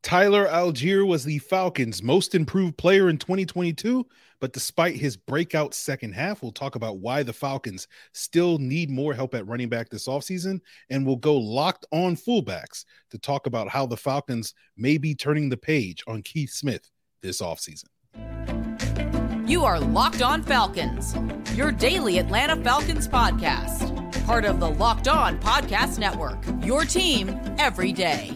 Tyler Algier was the Falcons' most improved player in 2022, but despite his breakout second half, we'll talk about why the Falcons still need more help at running back this offseason, and we'll go locked on fullbacks to talk about how the Falcons may be turning the page on Keith Smith this offseason. You are Locked On Falcons, your daily Atlanta Falcons podcast, part of the Locked On Podcast Network, your team every day.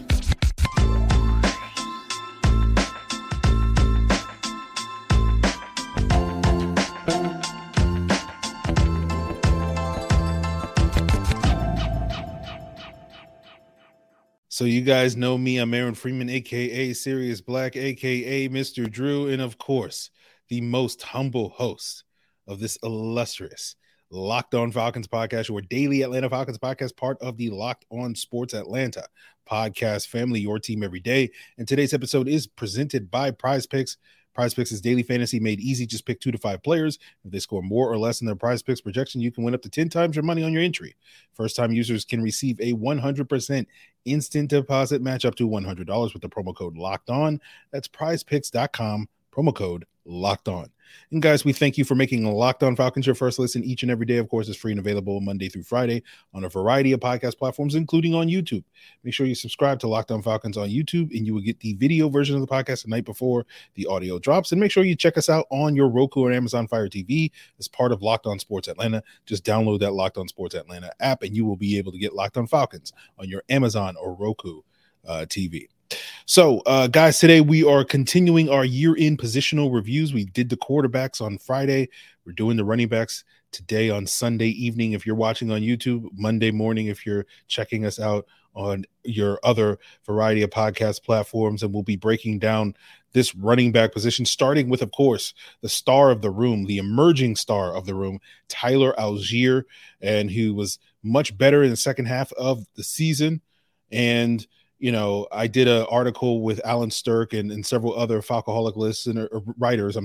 So you guys know me. I'm Aaron Freeman, a.k.a. Sirius Black, a.k.a. Mr. Drew, and of course, the most humble host of this illustrious Locked On Falcons podcast, your daily Atlanta Falcons podcast, part of the Locked On Sports Atlanta podcast family, your team every day. And today's episode is presented by Prize Picks. Prize Picks is daily fantasy made easy. Just pick 2 to 5 players. If they score more or less in their Prize Picks projection, you can win up to 10 times your money on your entry. First-time users can receive a 100% instant deposit match up to $100 with the promo code Locked On. That's prizepicks.com, promo code Locked On. And guys, we thank you for making Locked On Falcons your first listen each and every day. Of course, it's free and available Monday through Friday on a variety of podcast platforms, including on YouTube. Make sure you subscribe to Locked On Falcons on YouTube, and you will get the video version of the podcast the night before the audio drops. And make sure you check us out on your Roku or Amazon Fire TV as part of Locked On Sports Atlanta. Just download that Locked On Sports Atlanta app, and you will be able to get Locked On Falcons on your Amazon or Roku TV. So, guys, today we are continuing our year-end positional reviews. We did the quarterbacks on Friday. We're doing the running backs today on Sunday evening if you're watching on YouTube, Monday morning if you're checking us out on your other variety of podcast platforms. And we'll be breaking down this running back position, starting with, of course, the star of the room, the emerging star of the room, Tyler Algier, and who was much better in the second half of the season. And you know, I did an article with Alan Stirk and several other Falcoholic writers,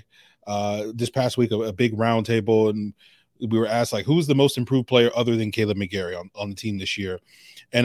this past week, a big roundtable, and we were asked, like, who's the most improved player other than Caleb McGarry on the team this year? And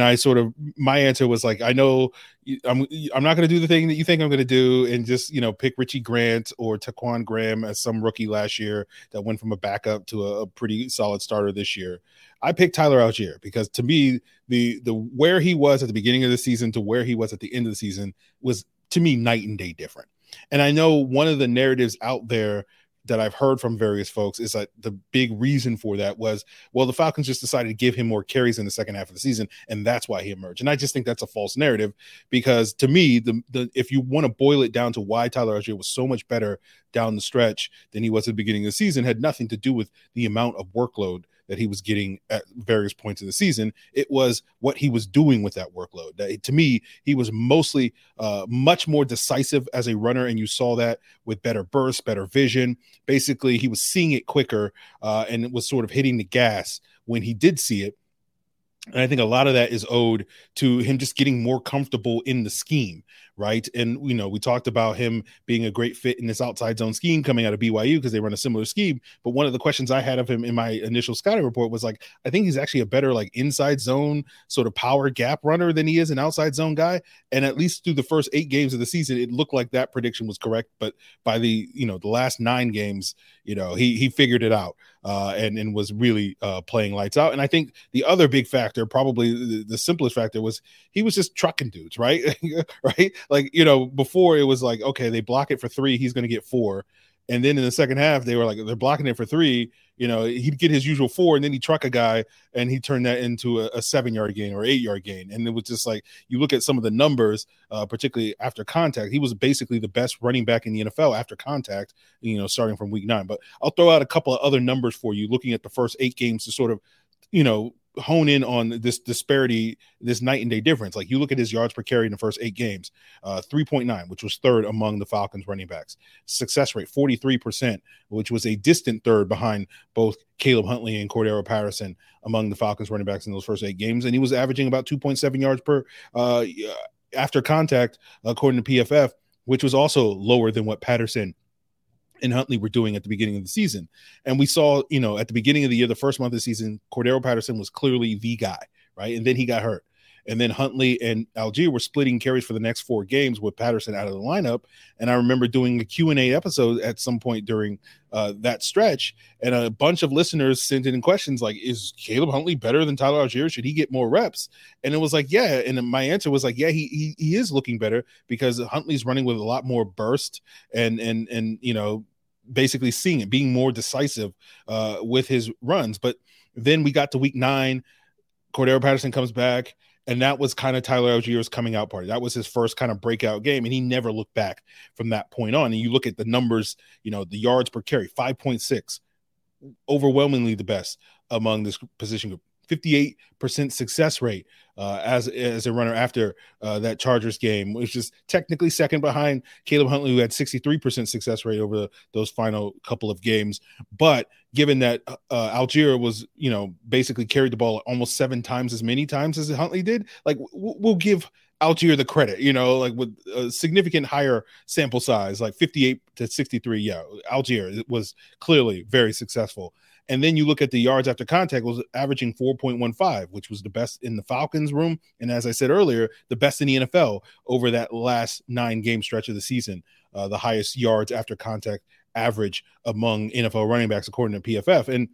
my answer was like, I know I'm not going to do the thing that you think I'm going to do and just, pick Richie Grant or Taquan Graham as some rookie last year that went from a backup to a pretty solid starter this year. I picked Tyler Algier because to me, the where he was at the beginning of the season to where he was at the end of the season was, to me, night and day different. And I know one of the narratives out there that I've heard from various folks is that the big reason for that was, well, the Falcons just decided to give him more carries in the second half of the season, and that's why he emerged. And I just think that's a false narrative because, to me, the if you want to boil it down to why Tyler Algier was so much better down the stretch than he was at the beginning of the season, had nothing to do with the amount of workload that he was getting at various points in the season. It was what he was doing with that workload. To me, he was mostly much more decisive as a runner, and you saw that with better bursts, better vision. Basically, he was seeing it quicker, and it was sort of hitting the gas when he did see it. And I think a lot of that is owed to him just getting more comfortable in the scheme, right? And, we talked about him being a great fit in this outside zone scheme coming out of BYU because they run a similar scheme. But one of the questions I had of him in my initial scouting report was like, I think he's actually a better inside zone sort of power gap runner than he is an outside zone guy. And at least through the first 8 games of the season, it looked like that prediction was correct. But by the last 9 games, he figured it out and was really playing lights out. And I think the other big factor, probably the simplest factor, was he was just trucking dudes, right? Right? Before it was like, okay, they block it for 3, he's going to get 4. And then in the second half, they were like, they're blocking it for 3. He'd get his usual 4, and then he'd truck a guy, and he turned that into a 7-yard gain or 8-yard gain. And it was just like, you look at some of the numbers, particularly after contact, he was basically the best running back in the NFL after contact, starting from week 9. But I'll throw out a couple of other numbers for you, looking at the first 8 games to sort of, hone in on this disparity, this night and day difference. Like, you look at his yards per carry in the first 8 games, 3.9, which was 3rd among the Falcons running backs. Success rate, 43%, which was a distant 3rd behind both Caleb Huntley and Cordero Patterson among the Falcons running backs in those first 8 games. And he was averaging about 2.7 yards per after contact, according to PFF, which was also lower than what Patterson and Huntley were doing at the beginning of the season. And we saw, at the beginning of the year, the first month of the season, Cordero Patterson was clearly the guy, right? And then he got hurt. And then Huntley and Algier were splitting carries for the next 4 games with Patterson out of the lineup. And I remember doing a Q&A episode at some point during that stretch, and a bunch of listeners sent in questions like, is Caleb Huntley better than Tyler Algier? Should he get more reps? And it was like, yeah. And my answer was like, yeah, he is looking better because Huntley's running with a lot more burst and basically seeing it, being more decisive with his runs. But then we got to week 9, Cordero Patterson comes back, and that was kind of Tyler Algier's coming out party. That was his first kind of breakout game, and he never looked back from that point on. And you look at the numbers, the yards per carry, 5.6, overwhelmingly the best among this position group. 58% success rate as a runner after that Chargers game, which is technically second behind Caleb Huntley, who had 63% success rate over those final couple of games. But given that Algier was, basically carried the ball almost 7 times as many times as Huntley did, like we'll give Algier the credit, like with a significant higher sample size, like 58 to 63. Yeah, Algier was clearly very successful. And then you look at the yards after contact, was averaging 4.15, which was the best in the Falcons room. And as I said earlier, the best in the NFL over that last 9-game stretch of the season, the highest yards after contact average among NFL running backs, according to PFF. And,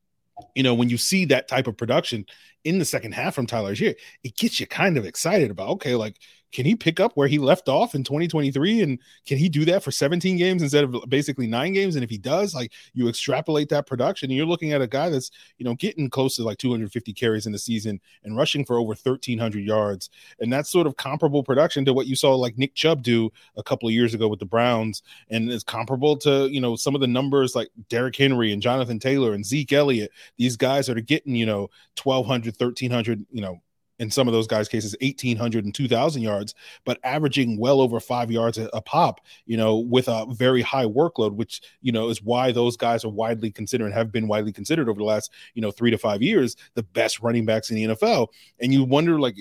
when you see that type of production in the second half from Tyler Algier, it gets you kind of excited about, okay, like, can he pick up where he left off in 2023? And can he do that for 17 games instead of basically 9 games? And if he does, like, you extrapolate that production and you're looking at a guy that's, getting close to like 250 carries in the season and rushing for over 1,300 yards. And that's sort of comparable production to what you saw like Nick Chubb do a couple of years ago with the Browns. And it's comparable to, some of the numbers like Derrick Henry and Jonathan Taylor and Zeke Elliott. These guys are getting, 1,200, 1,300, in some of those guys' cases, 1,800 and 2,000 yards, but averaging well over 5 yards a pop, with a very high workload, which, is why those guys are widely considered and have been widely considered over the last, 3 to 5 years, the best running backs in the NFL. And you wonder, like,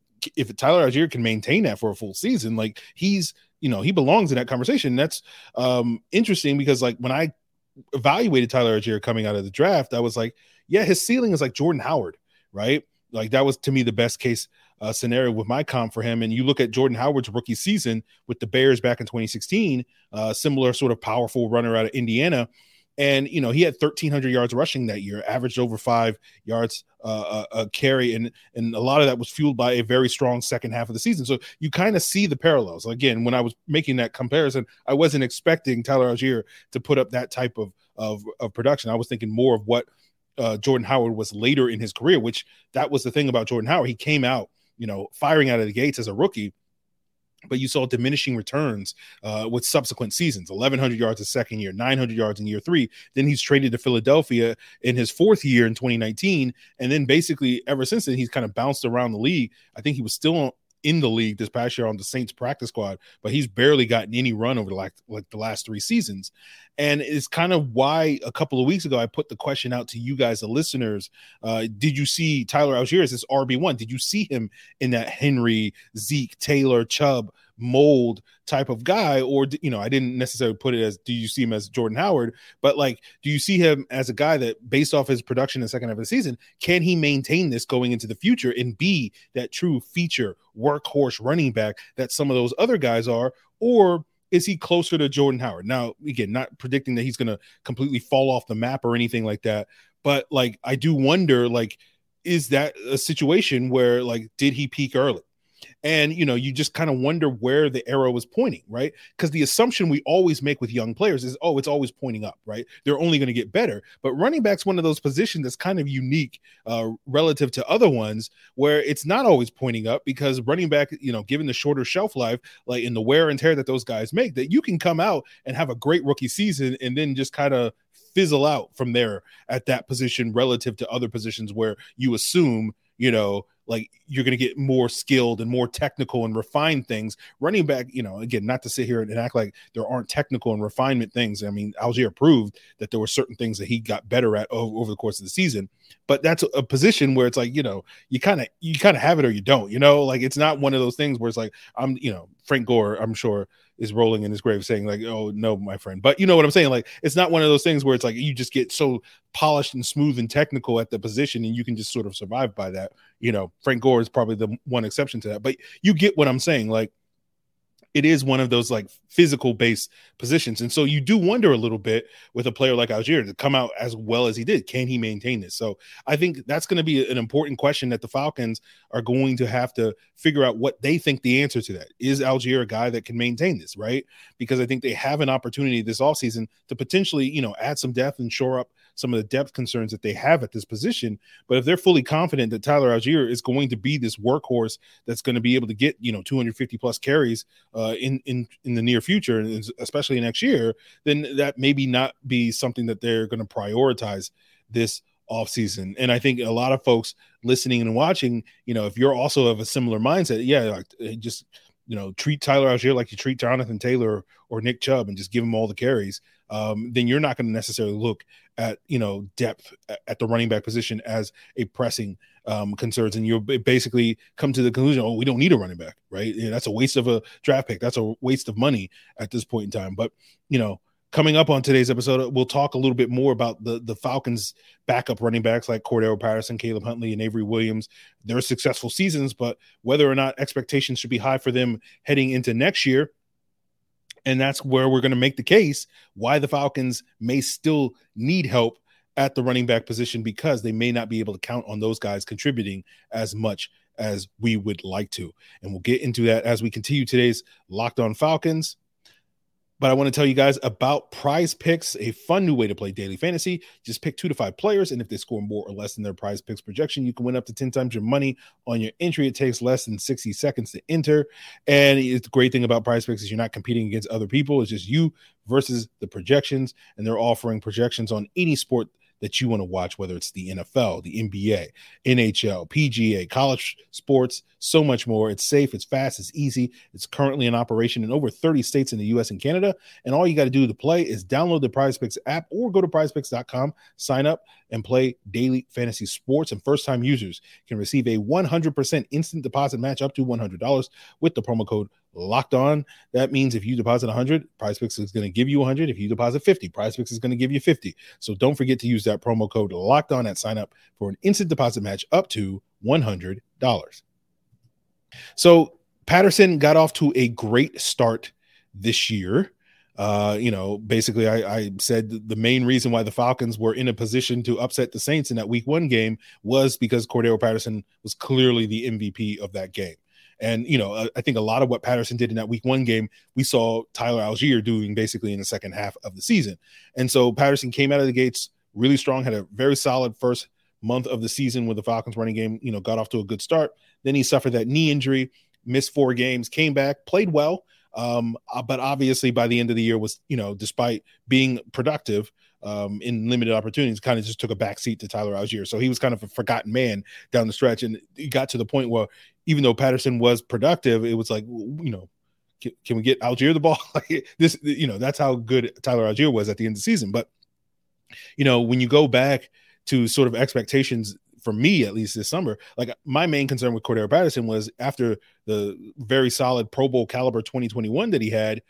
if Tyler Algier can maintain that for a full season, like he belongs in that conversation. And that's interesting because, like, when I evaluated Tyler Algier coming out of the draft, I was like, yeah, his ceiling is like Jordan Howard, right? Like that was to me the best case scenario with my comp for him. And you look at Jordan Howard's rookie season with the Bears back in 2016, similar sort of powerful runner out of Indiana. And, he had 1,300 yards rushing that year, averaged over 5 yards a carry. And a lot of that was fueled by a very strong second half of the season. So you kind of see the parallels. Again, when I was making that comparison, I wasn't expecting Tyler Algier to put up that type of production. I was thinking more of what Jordan Howard was later in his career, which that was the thing about Jordan Howard. He came out, firing out of the gates as a rookie, but you saw diminishing returns with subsequent seasons, 1,100 yards a second year, 900 yards in year 3. Then he's traded to Philadelphia in his 4th year in 2019. And then basically ever since then, he's kind of bounced around the league. I think he was still in the league this past year on the Saints practice squad, but he's barely gotten any run over the last 3 seasons. And it's kind of why a couple of weeks ago, I put the question out to you guys, the listeners. Did you see Tyler Algier as this RB1? Did you see him in that Henry, Zeke, Taylor, Chubb mold type of guy? Or, I didn't necessarily put it as, do you see him as Jordan Howard? But like, do you see him as a guy that based off his production in the second half of the season, can he maintain this going into the future and be that true feature workhorse running back that some of those other guys are? Or is he closer to Jordan Howard? Now, again, not predicting that he's going to completely fall off the map or anything like that. But like, I do wonder, like, is that a situation where, like, did he peak early? And, you just kind of wonder where the arrow is pointing, right? Because the assumption we always make with young players is, oh, it's always pointing up, right? They're only going to get better. But running back's one of those positions that's kind of unique relative to other ones where it's not always pointing up, because running back, given the shorter shelf life, like in the wear and tear that those guys make, that you can come out and have a great rookie season and then just kind of fizzle out from there at that position relative to other positions where you assume, like you're going to get more skilled and more technical and refined things. Running back, again, not to sit here and act like there aren't technical and refinement things. I mean, Algier proved that there were certain things that he got better at over the course of the season, but that's a position where it's like, you kind of have it or you don't, like it's not one of those things where it's like, Frank Gore, I'm sure, is rolling in his grave saying like, oh no, my friend. But you know what I'm saying? Like, it's not one of those things where it's like you just get so polished and smooth and technical at the position and you can just sort of survive by that. You know, Frank Gore is probably the one exception to that, but you get what I'm saying. Like, it is one of those like physical based positions. And so you do wonder a little bit with a player like Allgeier to come out as well as he did. Can he maintain this? So I think that's going to be an important question that the Falcons are going to have to figure out what they think the answer to that is. Allgeier a guy that can maintain this, right? Because I think they have an opportunity this offseason to potentially, you know, add some depth and shore up some of the depth concerns that they have at this position. But if they're fully confident that Tyler Allgeier is going to be this workhorse that's going to be able to get, you know, 250 plus carries in the near future, and especially next year, then that maybe not be something that they're going to prioritize this offseason. And I think a lot of folks listening and watching, you know, if you're also of a similar mindset, like just, you know, treat Tyler Allgeier like you treat Jonathan Taylor or Nick Chubb and just give them all the carries, then you're not going to necessarily look at, you know, depth at the running back position as a pressing concerns. And you'll basically come to the conclusion, oh, we don't need a running back, right? Yeah, that's a waste of a draft pick. That's a waste of money at this point in time. But, you know, coming up on today's episode, we'll talk a little bit more about the Falcons' backup running backs like Cordero Patterson, Caleb Huntley, and Avery Williams, their successful seasons, but whether or not expectations should be high for them heading into next year. And that's where we're going to make the case why the Falcons may still need help at the running back position, because they may not be able to count on those guys contributing as much as we would like to. And we'll get into that as we continue today's Locked On Falcons. But I want to tell you guys about Prize Picks, a fun new way to play daily fantasy. Just pick 2 to 5 players, and if they score more or less than their Prize Picks projection, you can win up to 10 times your money on your entry. It takes less than 60 seconds to enter. And the great thing about Prize Picks is you're not competing against other people. It's just you versus the projections, and they're offering projections on any sport that you want to watch, whether it's the NFL, the NBA, NHL, PGA, college sports, so much more. It's safe, it's fast, it's easy. It's currently in operation in over 30 states in the US and Canada. And all you got to do to play is download the PrizePicks app or go to prizepicks.com, sign up, and play daily fantasy sports. And first-time users can receive a 100% instant deposit match up to $100 with the promo code Locked On. That means if you deposit 100, PrizePicks is going to give you 100. If you deposit 50, PrizePicks is going to give you 50. So don't forget to use that promo code Locked On at sign up for an instant deposit match up to $100. So Patterson got off to a great start this year. You know, basically I said the main reason why the Falcons were in a position to upset the Saints in that week 1 game was because Cordero Patterson was clearly the MVP of that game. And, you know, I think a lot of what Patterson did in that week 1 game, we saw Tyler Allgeier doing basically in the second half of the season. And so Patterson came out of the gates really strong, had a very solid first month of the season with the Falcons running game, you know, got off to a good start. Then he suffered that knee injury, missed 4 games, came back, played well. But obviously by the end of the year was, you know, despite being productive in limited opportunities, kind of just took a backseat to Tyler Allgeier. So he was kind of a forgotten man down the stretch. And he got to the point where even though Patterson was productive, it was like, you know, can we get Allgeier the ball? This, you know, that's how good Tyler Allgeier was at the end of the season. But, you know, when you go back to sort of expectations, for me, at least this summer, like my main concern with Cordero Patterson was after the very solid Pro Bowl caliber 2021 that he had,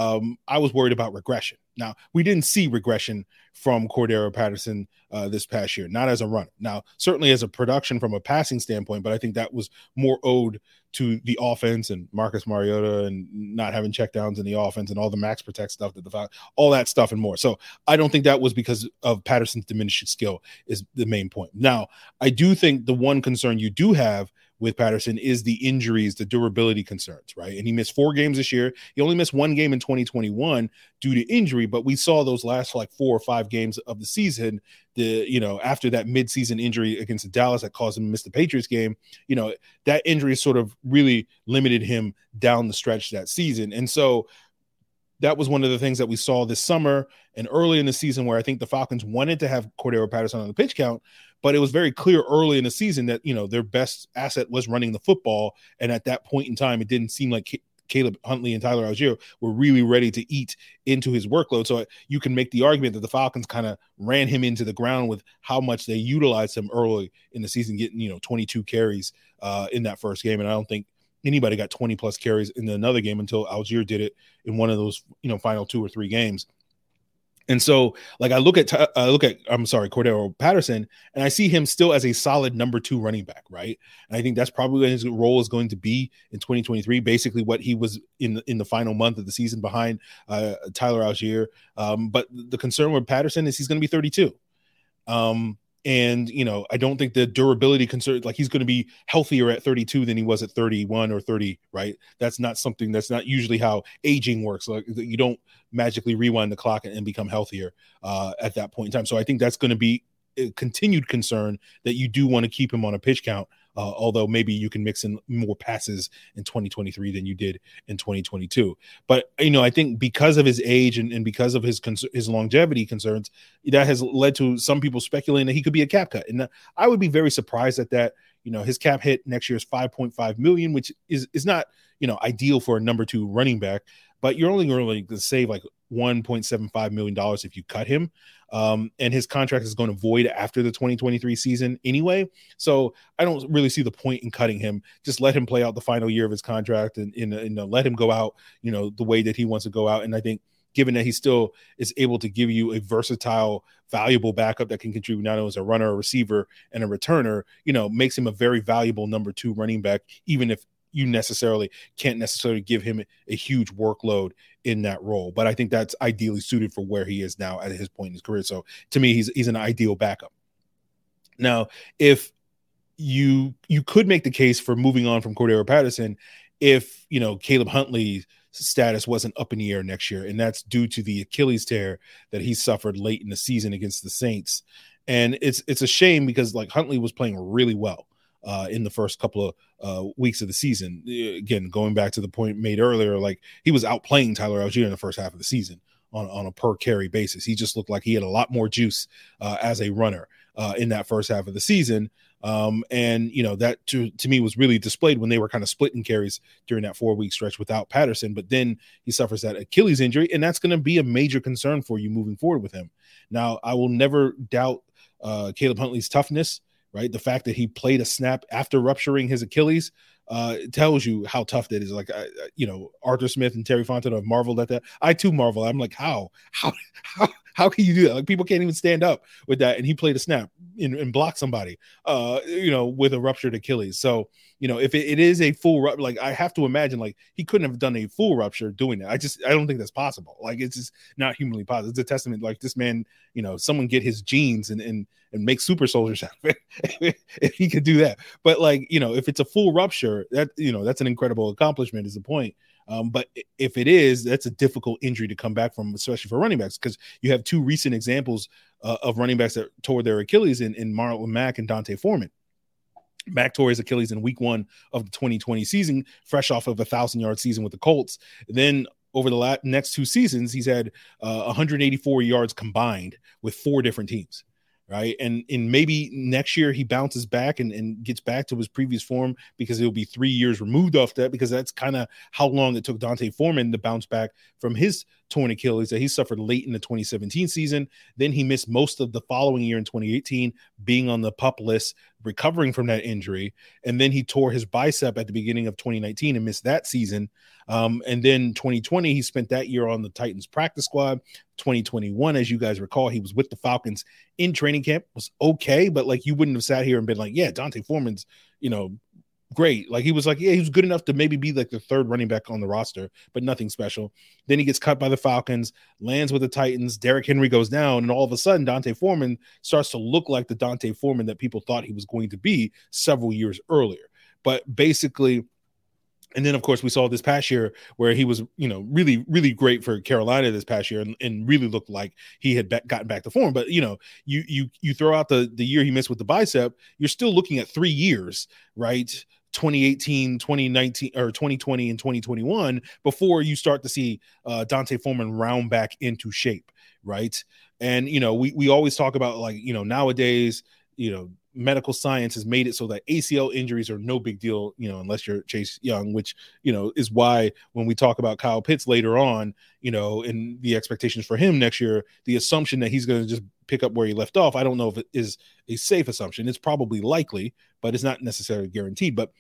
I was worried about regression. Now, we didn't see regression from Cordero Patterson this past year, not as a runner. Now, certainly as a production from a passing standpoint, but I think that was more owed to the offense and Marcus Mariota and not having checkdowns in the offense and all the max protect stuff, all that stuff and more. So I don't think that was because of Patterson's diminished skill is the main point. Now, I do think the one concern you do have with Patterson is the injuries, the durability concerns, right? And he missed 4 games this year. He only missed 1 game in 2021 due to injury, but we saw those last like 4 or 5 games of the season, you know, after that midseason injury against the Dallas that caused him to miss the Patriots game, you know, that injury sort of really limited him down the stretch that season. And so that was one of the things that we saw this summer and early in the season where I think the Falcons wanted to have Cordero Patterson on the pitch count, but it was very clear early in the season that, you know, their best asset was running the football. And at that point in time, it didn't seem like Caleb Huntley and Tyler Allgeier were really ready to eat into his workload. So you can make the argument that the Falcons kind of ran him into the ground with how much they utilized him early in the season, getting, you know, 22 carries in that first game. And I don't think anybody got 20 plus carries in another game until Algier did it in one of those, final 2 or 3 games. And so, like, I look at Cordero Patterson, and I see him still as a solid number 2 running back, right? And I think that's probably what his role is going to be in 2023, basically what he was in the final month of the season behind Tyler Algier. But the concern with Patterson is he's going to be 32. And, I don't think the durability concern, like he's going to be healthier at 32 than he was at 31 or 30, right? That's not usually how aging works. Like you don't magically rewind the clock and become healthier at that point in time. So I think that's going to be a continued concern that you do want to keep him on a pitch count. Although maybe you can mix in more passes in 2023 than you did in 2022. But, I think because of his age and because of his longevity concerns, that has led to some people speculating that he could be a cap cut. And I would be very surprised at that. His cap hit next year is $5.5 million, which is not, ideal for a number 2 running back, but you're only going to save like $1.75 million if you cut him. And his contract is going to void after the 2023 season anyway. So I don't really see the point in cutting him. Just let him play out the final year of his contract and let him go out, the way that he wants to go out. And I think given that he still is able to give you a versatile, valuable backup that can contribute not only as a runner, a receiver, and a returner, makes him a very valuable number 2 running back, even if you can't necessarily give him a huge workload in that role. But I think that's ideally suited for where he is now at his point in his career. So to me, he's an ideal backup. Now, if you could make the case for moving on from Cordero Patterson if, Caleb Huntley's status wasn't up in the air next year, and that's due to the Achilles tear that he suffered late in the season against the Saints. And it's a shame because like Huntley was playing really well in the first couple of weeks of the season. Again, going back to the point made earlier, like he was outplaying Tyler Algier in the first half of the season on a per carry basis. He just looked like he had a lot more juice as a runner in that first half of the season. And that to me was really displayed when they were kind of splitting carries during that 4-week stretch without Patterson. But then he suffers that Achilles injury, and that's going to be a major concern for you moving forward with him. Now, I will never doubt Caleb Huntley's toughness. Right. The fact that he played a snap after rupturing his Achilles tells you how tough that is. Like, Arthur Smith and Terry Fontenot have marveled at that. I too marvel. I'm like, how can you do that? Like people can't even stand up with that. And he played a snap and blocked somebody, with a ruptured Achilles. So, if it is a full rupture, like I have to imagine, like he couldn't have done a full rupture doing that. I don't think that's possible. Like it's just not humanly possible. It's a testament. Like this man, someone get his genes and make super soldiers out of it if he could do that. But like, if it's a full rupture, that, that's an incredible accomplishment is the point. But if it is, that's a difficult injury to come back from, especially for running backs, because you have 2 recent examples of running backs that tore their Achilles in Marlon Mack and Dante Foreman. Mack tore his Achilles in week 1 of the 2020 season, fresh off of a 1,000-yard season with the Colts. Then over the next 2 seasons, he's had 184 yards combined with 4 different teams. Right. And maybe next year he bounces back and gets back to his previous form because it'll be 3 years removed off that, because that's kind of how long it took Dante Foreman to bounce back from his torn Achilles that he suffered late in the 2017 season. Then he missed most of the following year in 2018, being on the PUP list, recovering from that injury. And then he tore his bicep at the beginning of 2019 and missed that season. And then 2020, he spent that year on the Titans practice squad. 2021, as you guys recall, he was with the Falcons in training camp, was okay, but like you wouldn't have sat here and been like, yeah, Dante Foreman's, great. Like he was good enough to maybe be like the 3rd running back on the roster, but nothing special. Then he gets cut by the Falcons, lands with the Titans. Derrick Henry goes down, and all of a sudden Dante Foreman starts to look like the Dante Foreman that people thought he was going to be several years earlier. But basically, and then, of course, we saw this past year where he was, really, really great for Carolina this past year and really looked like he had gotten back to form. But, you throw out the year he missed with the bicep, you're still looking at 3 years, right? 2018, 2019, or 2020 and 2021 before you start to see Dante Foreman round back into shape, right? And, we always talk about like, nowadays, medical science has made it so that ACL injuries are no big deal, unless you're Chase Young, which, is why when we talk about Kyle Pitts later on, and the expectations for him next year, the assumption that he's going to just pick up where he left off, I don't know if it is a safe assumption. It's probably likely, but it's not necessarily guaranteed. But,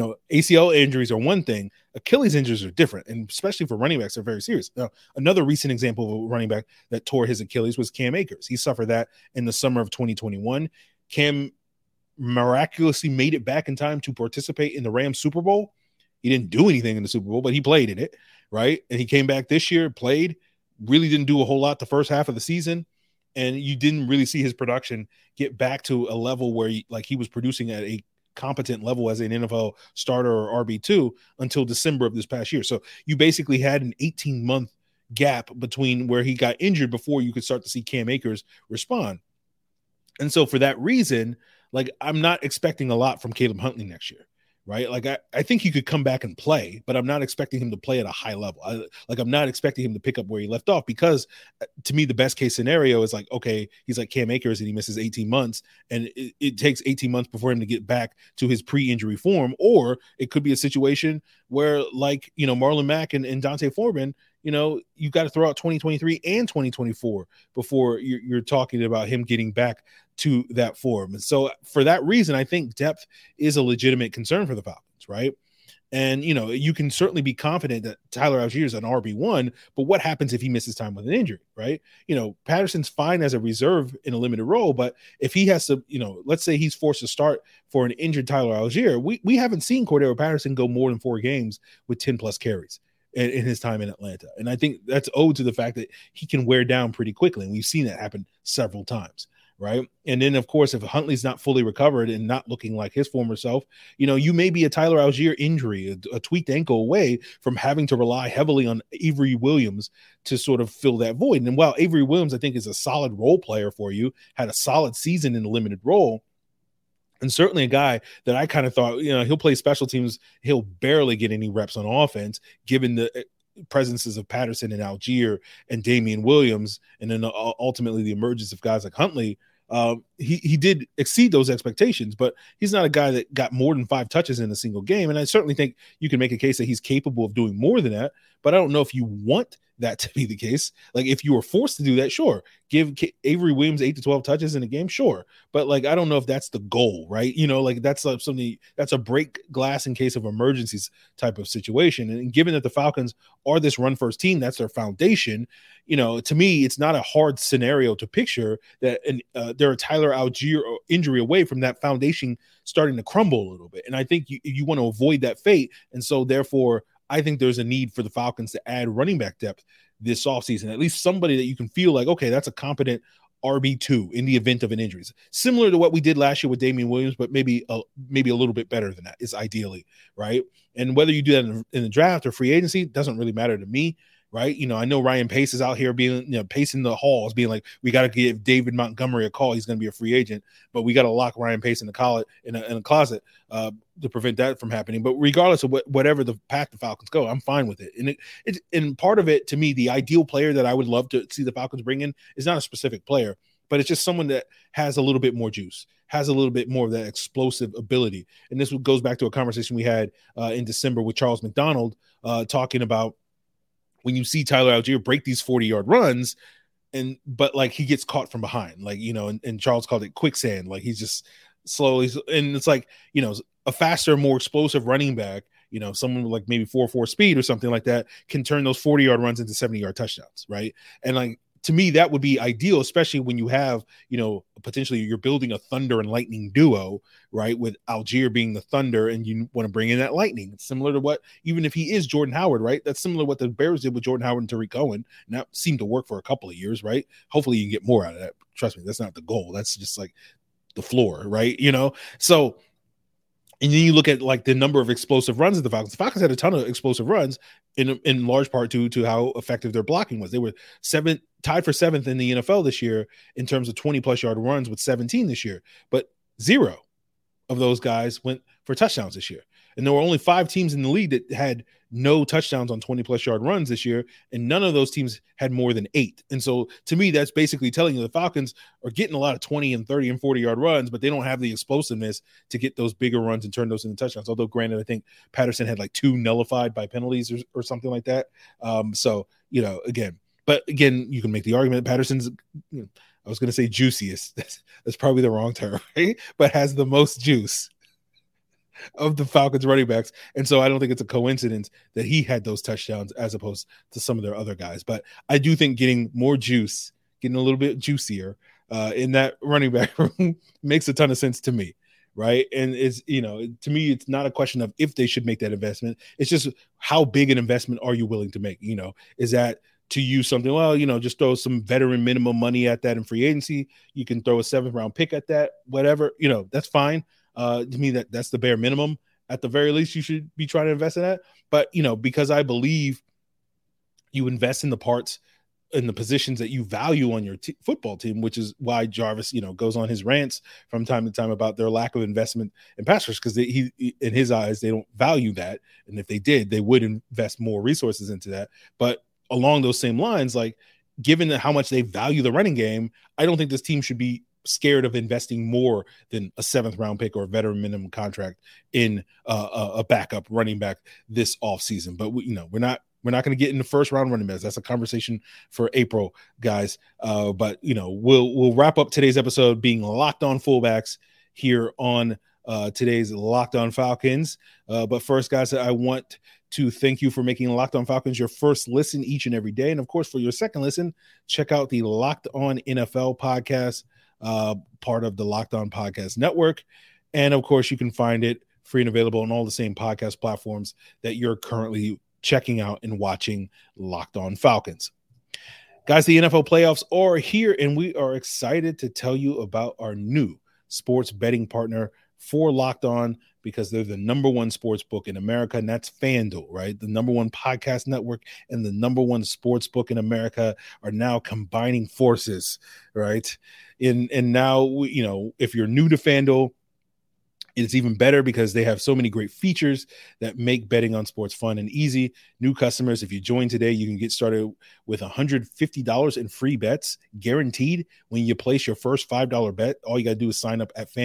ACL injuries are one thing. Achilles injuries are different, and especially for running backs, they're very serious. Now, another recent example of a running back that tore his Achilles was Cam Akers. He suffered that in the summer of 2021. Cam miraculously made it back in time to participate in the Rams Super Bowl. He didn't do anything in the Super Bowl, but he played in it, right? And he came back this year, played, really didn't do a whole lot the first half of the season, and you didn't really see his production get back to a level where he was producing at a competent level as an NFL starter or RB2 until December of this past year. So you basically had an 18-month gap between where he got injured before you could start to see Cam Akers respond. And so for that reason, I'm not expecting a lot from Caleb Huntley next year, right? I think he could come back and play, but I'm not expecting him to play at a high level. I'm not expecting him to pick up where he left off, because to me, the best case scenario is okay, he's like Cam Akers and he misses 18 months, and it takes 18 months before him to get back to his pre-injury form. Or it could be a situation where Marlon Mack and Dante Foreman, you got to throw out 2023 and 2024 before you're talking about him getting back to that form. And so for that reason, I think depth is a legitimate concern for the Falcons, right? And, you can certainly be confident that Tyler Algier is an RB1, but what happens if he misses time with an injury, right? Patterson's fine as a reserve in a limited role, but if he has to, let's say he's forced to start for an injured Tyler Algier, we haven't seen Cordero Patterson go more than 4 games with 10+ carries in his time in Atlanta. And I think that's owed to the fact that he can wear down pretty quickly. And we've seen that happen several times, right? And then, of course, if Huntley's not fully recovered and not looking like his former self, you may be a Tyler Algier injury, a tweaked ankle away from having to rely heavily on Avery Williams to sort of fill that void. And while Avery Williams, I think, is a solid role player for you, had a solid season in a limited role, and certainly a guy that I kind of thought, he'll play special teams. He'll barely get any reps on offense, given the presences of Patterson and Algier and Damian Williams, and then ultimately the emergence of guys like Huntley. He did exceed those expectations, but he's not a guy that got more than 5 touches in a single game. And I certainly think you can make a case that he's capable of doing more than that, but I don't know if you want that to be the case. If you were forced to do that, sure. Give Avery Williams 8 to 12 touches in a game, sure. But I don't know if that's the goal, right? That's something that's a break glass in case of emergencies type of situation. And given that the Falcons are this run first team, that's their foundation. To me, it's not a hard scenario to picture that they're a Tyler Algier injury away from that foundation starting to crumble a little bit. And I think you want to avoid that fate. And so therefore, I think there's a need for the Falcons to add running back depth this offseason, at least somebody that you can feel like, okay, that's a competent RB2 in the event of an injury. Similar to what we did last year with Damian Williams, but maybe a little bit better than that is ideally, right? And whether you do that in the draft or free agency doesn't really matter to me, right? I know Ryan Pace is out here being, pacing the halls, being like, we got to give David Montgomery a call. He's going to be a free agent, but we got to lock Ryan Pace in a closet to prevent that from happening. But regardless of whatever the path the Falcons go, I'm fine with it. And part of it, to me, the ideal player that I would love to see the Falcons bring in is not a specific player, but it's just someone that has a little bit more juice, has a little bit more of that explosive ability. And this goes back to a conversation we had in December with Charles McDonald talking about when you see Tyler Algier break these 40-yard runs, but he gets caught from behind, and Charles called it quicksand. He's just slowly, and it's a faster, more explosive running back, someone with maybe 4.4 speed or something like that can turn those 40-yard runs into 70-yard touchdowns, right? And to me, that would be ideal, especially when you have, potentially you're building a thunder and lightning duo, right? With Algier being the thunder and you want to bring in that lightning. It's similar to what, even if he is Jordan Howard, right? That's similar to what the Bears did with Jordan Howard and Tariq Cohen. And that seemed to work for a couple of years, right? Hopefully you can get more out of that. Trust me, that's not the goal. That's just the floor, right? So, and then you look at the number of explosive runs of the Falcons. The Falcons had a ton of explosive runs in large part due to how effective their blocking was. They were tied for 7th in the NFL this year in terms of 20+ yard runs with 17 this year, but 0 of those guys went for touchdowns this year. And there were only 5 teams in the league that had no touchdowns on 20-plus yard runs this year, and none of those teams had more than 8. And so to me, that's basically telling you the Falcons are getting a lot of 20 and 30 and 40-yard runs, but they don't have the explosiveness to get those bigger runs and turn those into touchdowns. Although, granted, I think Patterson had like 2 nullified by penalties or something like that. So, again, you can make the argument that Patterson's, I was going to say juiciest. That's probably the wrong term, right? But has the most juice of the Falcons running backs. And so I don't think it's a coincidence that he had those touchdowns as opposed to some of their other guys. But I do think getting more juice, getting a little bit juicier in that running back room makes a ton of sense to me. Right. And it's, to me, it's not a question of if they should make that investment. It's just how big an investment are you willing to make? Is that to use something, just throw some veteran minimum money at that in free agency. You can throw a 7th round pick at that, whatever, that's fine. To me, that's the bare minimum. At the very least, you should be trying to invest in that. But, because I believe you invest in the parts in the positions that you value on your football team, which is why Jarvis, goes on his rants from time to time about their lack of investment in pass rush, because he, in his eyes, they don't value that. And if they did, they would invest more resources into that. But along those same lines, like, given how much they value the running game, I don't think this team should be scared of investing more than a 7th round pick or a veteran minimum contract in a backup running back this offseason. But we're not going to get in the first round running backs. That's a conversation for April, guys. But we'll wrap up today's episode being Locked On Fullbacks here on today's Locked On Falcons. But first, guys, I want to thank you for making Locked On Falcons your first listen each and every day. And of course, for your second listen, check out the Locked On NFL podcast, part of the Locked On Podcast Network. And of course, you can find it free and available on all the same podcast platforms that you're currently checking out and watching Locked On Falcons. Guys, the NFL playoffs are here, and we are excited to tell you about our new sports betting partner for Locked On, because they're the number one sports book in America, and that's FanDuel, right? The number one podcast network and the number one sports book in America are now combining forces, right? And now, if you're new to FanDuel, it's even better because they have so many great features that make betting on sports fun and easy. New customers, if you join today, you can get started with $150 in free bets guaranteed when you place your first $5 bet. All you got to do is sign up at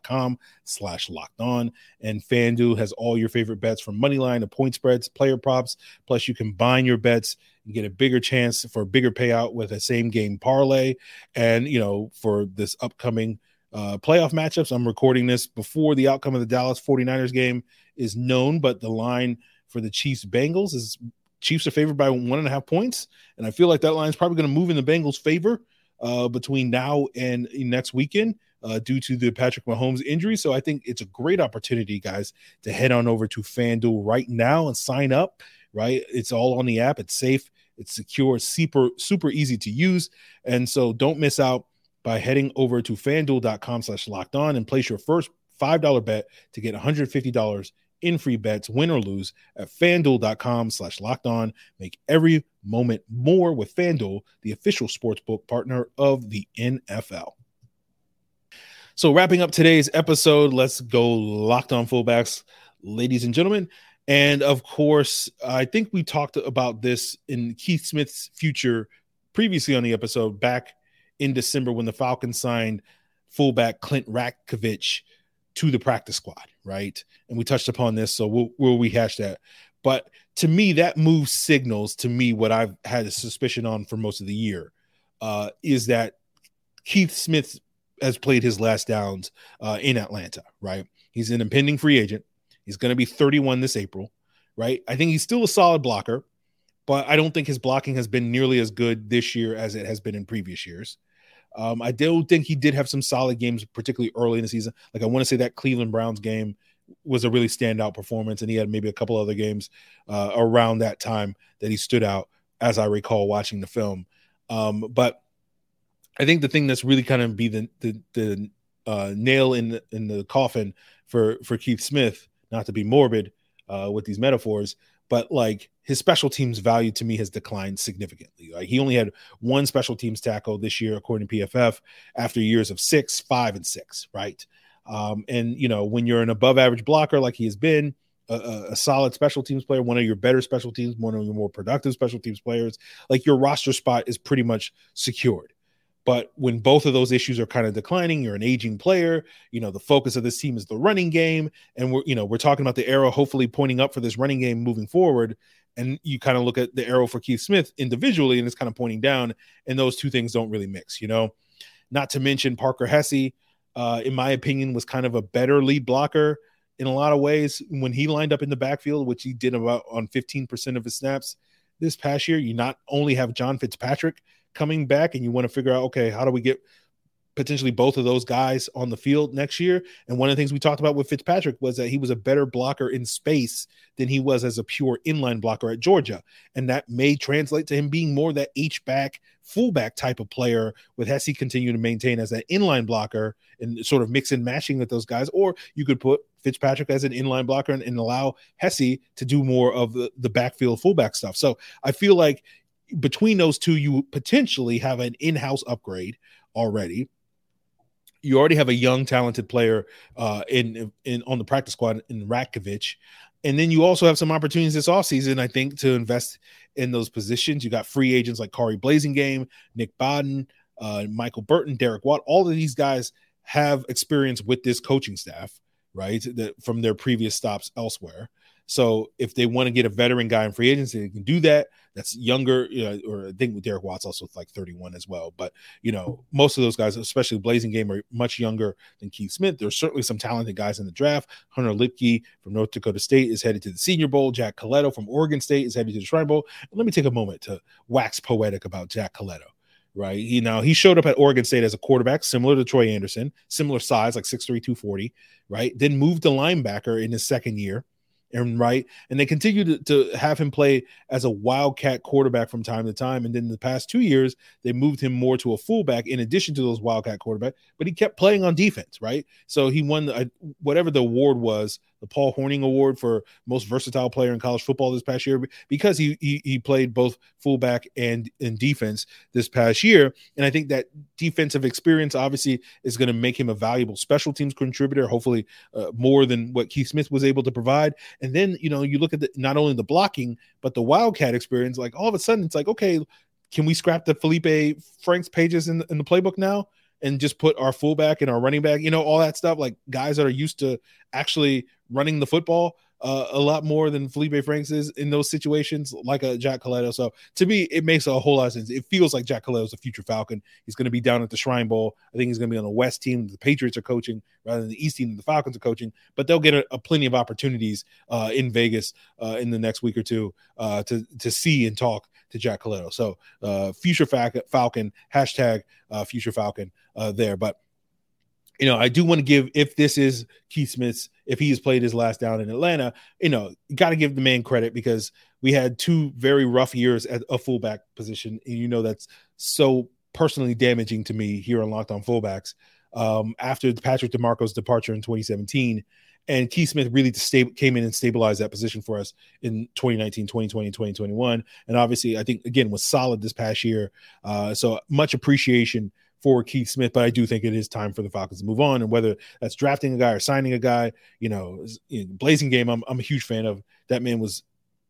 FanDuel.com/lockedon. And FanDuel has all your favorite bets from money line to point spreads, player props. Plus, you combine your bets and get a bigger chance for a bigger payout with a same game parlay. And, for this upcoming playoff matchups, I'm recording this before the outcome of the Dallas 49ers game is known, but the line for the Chiefs Bengals is Chiefs are favored by 1.5 points. And I feel like that line is probably going to move in the Bengals' favor between now and next weekend due to the Patrick Mahomes injury. So I think it's a great opportunity, guys, to head on over to FanDuel right now and sign up, right? It's all on the app. It's safe. It's secure. It's super easy to use. And so don't miss out by heading over to FanDuel.com/lockedon and place your first $5 bet to get $150 in free bets, win or lose, at FanDuel.com/lockedon. Make every moment more with FanDuel, the official sportsbook partner of the NFL. So wrapping up today's episode, let's go Locked On Fullbacks, ladies and gentlemen. And of course, I think we talked about this in Keith Smith's future previously on the episode back in December when the Falcons signed fullback Clint Ratkovich to the practice squad, right? And we touched upon this, so we'll rehash that. But to me, that move signals to me what I've had a suspicion on for most of the year, is that Keith Smith has played his last downs in Atlanta, right? He's an impending free agent. He's going to be 31 this April, right? I think he's still a solid blocker, but I don't think his blocking has been nearly as good this year as it has been in previous years. I do think he did have some solid games, particularly early in the season. Like I want to say that Cleveland Browns game was a really standout performance, and he had maybe a couple other games around that time that he stood out, as I recall watching the film. But I think the thing that's really kind of be the nail in the coffin for Keith Smith, not to be morbid with these metaphors, but like his special teams value to me has declined significantly. Like he only had one special teams tackle this year, according to PFF, after years of 6, 5, and 6, right? And when you're an above average blocker like he has been, a solid special teams player, one of your better special teams, one of your more productive special teams players, like your roster spot is pretty much secured. But when both of those issues are kind of declining, you're an aging player, the focus of this team is the running game. And we're talking about the arrow hopefully pointing up for this running game moving forward. And you kind of look at the arrow for Keith Smith individually, and it's kind of pointing down, and those two things don't really mix, Not to mention Parker Hesse, in my opinion, was kind of a better lead blocker in a lot of ways when he lined up in the backfield, which he did about on 15% of his snaps this past year. You not only have John Fitzpatrick coming back, and you want to figure out, okay, how do we get potentially both of those guys on the field next year? And one of the things we talked about with Fitzpatrick was that he was a better blocker in space than he was as a pure inline blocker at Georgia. And that may translate to him being more that H-back, fullback type of player, with Hesse continue to maintain as that inline blocker and sort of mix and matching with those guys. Or you could put Fitzpatrick as an inline blocker and allow Hesse to do more of the backfield fullback stuff. So I feel like between those two, you potentially have an in-house upgrade already. You already have a young, talented player in on the practice squad in Ratkovich. And then you also have some opportunities this offseason, I think, to invest in those positions. You got free agents like Kari Blasingame, Nick Bodden, Michael Burton, Derek Watt. All of these guys have experience with this coaching staff, right, from their previous stops elsewhere. So if they want to get a veteran guy in free agency, they can do that. That's younger, or I think with Derek Watts also like 31 as well. But, most of those guys, especially Blasingame, are much younger than Keith Smith. There's certainly some talented guys in the draft. Hunter Lipke from North Dakota State is headed to the Senior Bowl. Jack Coletto from Oregon State is headed to the Shrine Bowl. And let me take a moment to wax poetic about Jack Coletto. Right. He showed up at Oregon State as a quarterback, similar to Troy Anderson, similar size, like 6'3", 240, right? Then moved to linebacker in his second year. And they continue to have him play as a wildcat quarterback from time to time. And then the past 2 years, they moved him more to a fullback in addition to those wildcat quarterback, but he kept playing on defense, right? So he won whatever the award was, the Paul Hornung Award for most versatile player in college football this past year, because he played both fullback and in defense this past year. And I think that defensive experience obviously is going to make him a valuable special teams contributor, hopefully more than what Keith Smith was able to provide. And then, you look at not only the blocking, but the wildcat experience. Like all of a sudden it's like, okay, can we scrap the Felipe Franks pages in the playbook now and just put our fullback and our running back, all that stuff, like guys that are used to actually running the football a lot more than Felipe Franks is in those situations, like a Jack Coletto. So to me, it makes a whole lot of sense. It feels like Jack Coletto is a future Falcon. He's going to be down at the Shrine Bowl. I think he's going to be on the West team the Patriots are coaching rather than the East team the Falcons are coaching, but they'll get a plenty of opportunities in Vegas in the next week or two to see and talk to Jack Coletto. So future Falcon, hashtag future Falcon there. But I do want to give, if this is Keith Smith's, if he has played his last down in Atlanta, got to give the man credit, because we had 2 very rough years at a fullback position. And that's so personally damaging to me here on Locked On Fullbacks after Patrick DeMarco's departure in 2017. And Keith Smith really came in and stabilized that position for us in 2019, 2020, and 2021. And obviously, I think, again, was solid this past year. So much appreciation for Keith Smith, but I do think it is time for the Falcons to move on. And whether that's drafting a guy or signing a guy, Blasingame, I'm a huge fan of. That man was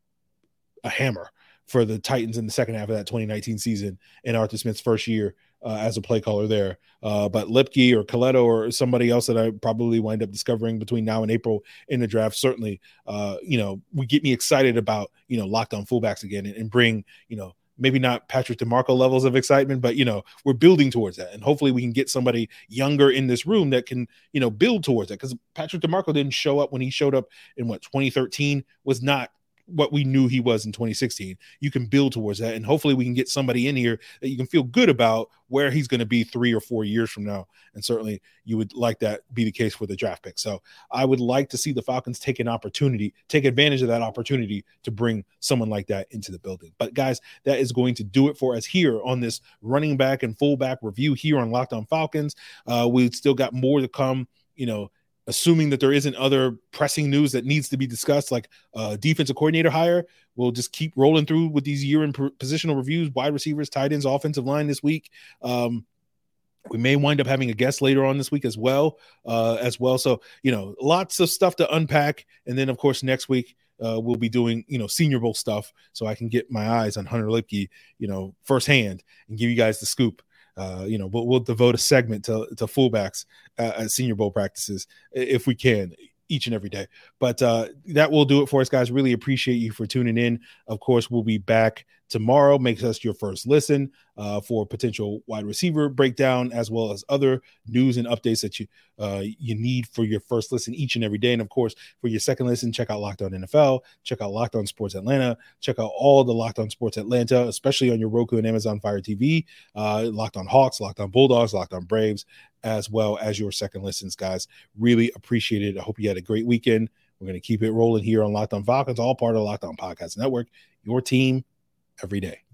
a hammer for the Titans in the second half of that 2019 season in Arthur Smith's first year as a play caller there. But Lipke or Coletto or somebody else that I probably wind up discovering between now and April in the draft, certainly, we get me excited about, Locked On Fullbacks again and bring, maybe not Patrick DeMarco levels of excitement, but, we're building towards that. And hopefully we can get somebody younger in this room that can, build towards that. Because Patrick DeMarco didn't show up when he showed up in 2013 was not what we knew he was in 2016. You can build towards that. And hopefully we can get somebody in here that you can feel good about where he's going to be 3 or 4 years from now. And certainly you would like that be the case for the draft pick. So I would like to see the Falcons take advantage of that opportunity to bring someone like that into the building. But guys, that is going to do it for us here on this running back and fullback review here on Locked On Falcons. We've still got more to come, assuming that there isn't other pressing news that needs to be discussed, like defensive coordinator hire. We'll just keep rolling through with these year-end positional reviews, wide receivers, tight ends, offensive line this week. We may wind up having a guest later on this week as well. So, lots of stuff to unpack. And then, of course, next week, we'll be doing, Senior Bowl stuff so I can get my eyes on Hunter Lipke, firsthand and give you guys the scoop. But we'll devote a segment to fullbacks at Senior Bowl practices if we can each and every day. But that will do it for us, guys. Really appreciate you for tuning in. Of course, we'll be back tomorrow. Make us your first listen for potential wide receiver breakdown, as well as other news and updates that you need for your first listen each and every day. And of course, for your second listen, check out Locked On NFL, check out Locked On Sports Atlanta, check out all the Locked On Sports Atlanta, especially on your Roku and Amazon Fire TV, Locked On Hawks, Locked On Bulldogs, Locked On Braves, as well as your second listens, guys. Really appreciate it. I hope you had a great weekend. We're going to keep it rolling here on Locked On Falcons, all part of the Locked On Podcast Network, your team every day.